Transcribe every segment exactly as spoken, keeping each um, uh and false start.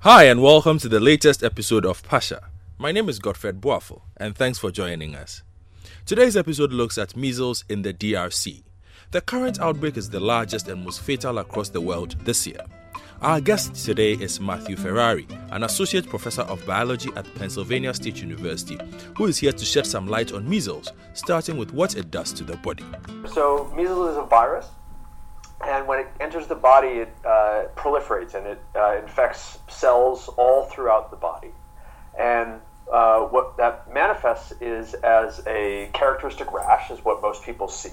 Hi and welcome to the latest episode of Pasha. My name is Godfred Boafo and thanks for joining us. Today's episode looks at measles in the D R C. The current outbreak is the largest and most fatal across the world this year. Our guest today is Matthew Ferrari, an associate professor of biology at Pennsylvania State University, who is here to shed some light on measles, starting with what it does to the body. So measles is a virus. And when it enters the body, it uh, proliferates and it uh, infects cells all throughout the body. And uh, what that manifests is as a characteristic rash, is what most people see,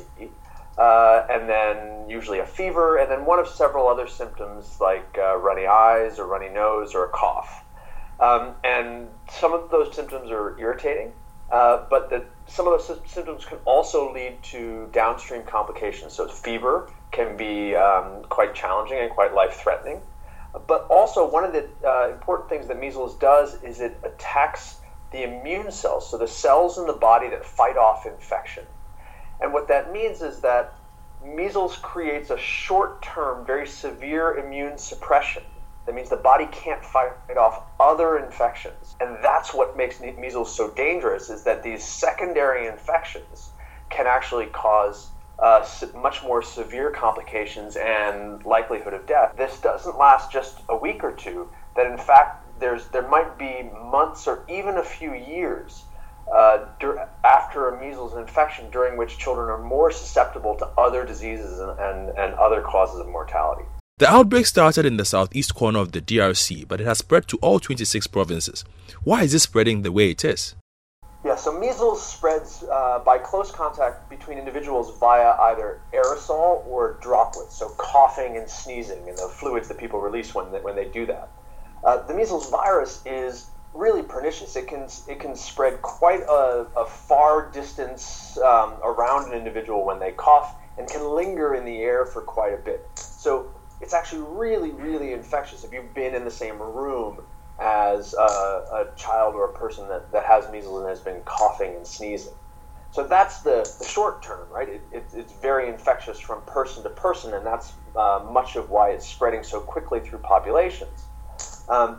uh, and then usually a fever, and then one of several other symptoms like uh, runny eyes or runny nose or a cough. Um, and some of those symptoms are irritating, uh, but the, some of those symptoms can also lead to downstream complications. So fever can be um, quite challenging and quite life-threatening. But also one of the uh, important things that measles does is it attacks the immune cells, so the cells in the body that fight off infection. And what that means is that measles creates a short-term, very severe immune suppression. That means the body can't fight off other infections. And that's what makes measles so dangerous, is that these secondary infections can actually cause Uh, much more severe complications and likelihood of death. This doesn't last just a week or two, that in fact there's there might be months or even a few years uh, dur- after a measles infection, during which children are more susceptible to other diseases and, and, and other causes of mortality. The outbreak started in the southeast corner of the D R C, but it has spread to all twenty-six provinces. Why is it spreading the way it is? Yeah, so measles spreads uh, by close contact between individuals via either aerosol or droplets, so coughing and sneezing and the fluids that people release when they, when they do that. Uh, the measles virus is really pernicious. It can it can spread quite a, a far distance um, around an individual when they cough, and can linger in the air for quite a bit. So it's actually really, really infectious. If you've been in the same room as a, a child or a person that, that has measles and has been coughing and sneezing. So that's the, the short term, right? It, it, it's very infectious from person to person, and that's uh, much of why it's spreading so quickly through populations. Um,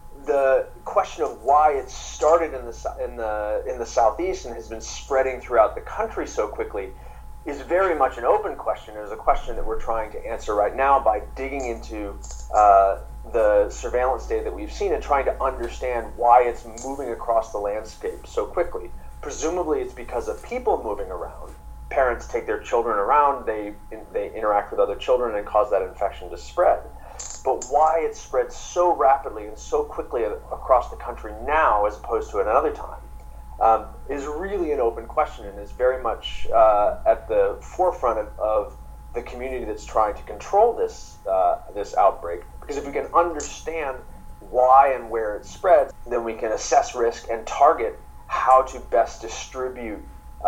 the question of why it started in the in the in the southeast and has been spreading throughout the country so quickly is very much an open question. It is a question that we're trying to answer right now by digging into uh, the surveillance data that we've seen and trying to understand why it's moving across the landscape so quickly. Presumably it's because of people moving around. Parents take their children around, they they interact with other children and cause that infection to spread. But why it spreads so rapidly and so quickly across the country now as opposed to at another time um, is really an open question, and is very much uh, at the forefront of, of the community that's trying to control this uh, this outbreak. Because if we can understand why and where it spreads, then we can assess risk and target how to best distribute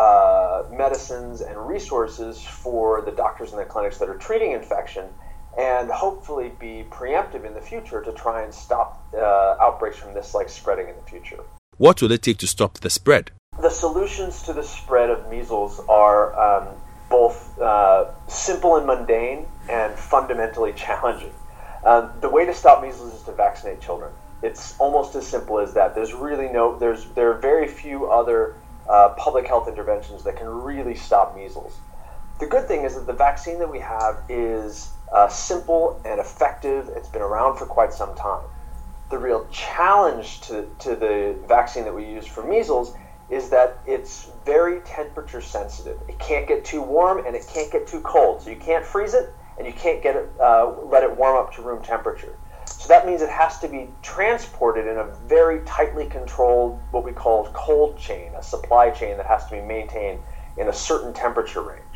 uh, medicines and resources for the doctors and the clinics that are treating infection, and hopefully be preemptive in the future to try and stop uh, outbreaks from this like spreading in the future. What will it take to stop the spread? The solutions to the spread of measles are um, both uh, simple and mundane and fundamentally challenging. Um, the way to stop measles is to vaccinate children. It's almost as simple as that. There's really no, there's there are very few other uh, public health interventions that can really stop measles. The good thing is that the vaccine that we have is uh, simple and effective. It's been around for quite some time. The real challenge to, to the vaccine that we use for measles is that it's very temperature sensitive. It can't get too warm and it can't get too cold. So you can't freeze it, and you can't get it, uh, let it warm up to room temperature. So that means it has to be transported in a very tightly controlled, what we call cold chain, a supply chain that has to be maintained in a certain temperature range.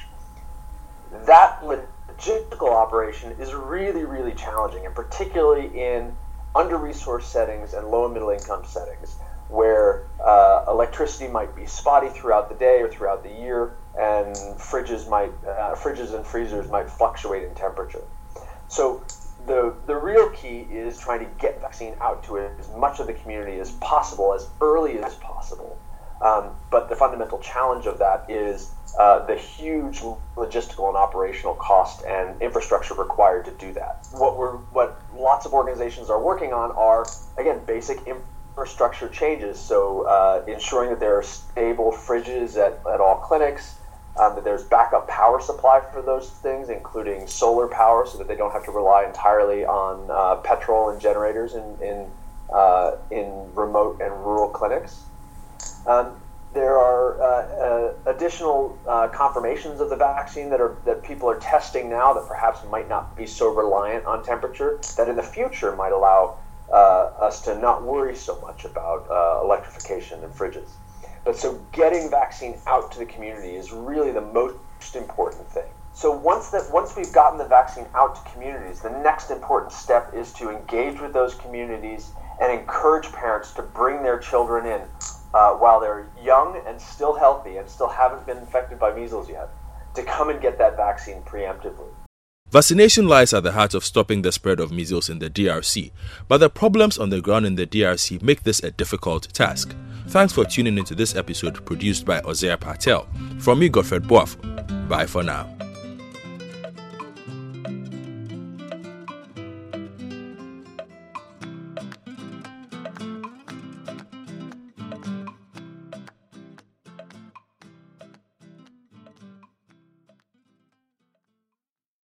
That logistical operation is really, really challenging, and particularly in under-resourced settings and low and middle-income settings, where uh, electricity might be spotty throughout the day or throughout the year, and fridges might uh, fridges and freezers might fluctuate in temperature. So the the real key is trying to get vaccine out to as much of the community as possible, as early as possible, Um, but the fundamental challenge of that is uh, the huge logistical and operational cost and infrastructure required to do that. What we're, what lots of organizations are working on are, again, basic infrastructure changes. So uh, ensuring that there are stable fridges at, at all clinics, um, that there's backup power supply for those things, including solar power, so that they don't have to rely entirely on uh, petrol and generators in in, uh, in remote and rural clinics. Um, there are uh, uh, additional uh, confirmations of the vaccine that are that people are testing now that perhaps might not be so reliant on temperature, that in the future might allow uh, us to not worry so much about uh, electrification and fridges. But so getting vaccine out to the community is really the most important thing. So once that once we've gotten the vaccine out to communities, the next important step is to engage with those communities and encourage parents to bring their children in uh, while they're young and still healthy and still haven't been infected by measles yet, to come and get that vaccine preemptively. Vaccination lies at the heart of stopping the spread of measles in the D R C, but the problems on the ground in the D R C make this a difficult task. Thanks for tuning into this episode produced by Ozea Patel. From me, Godfred Boafo. Bye for now.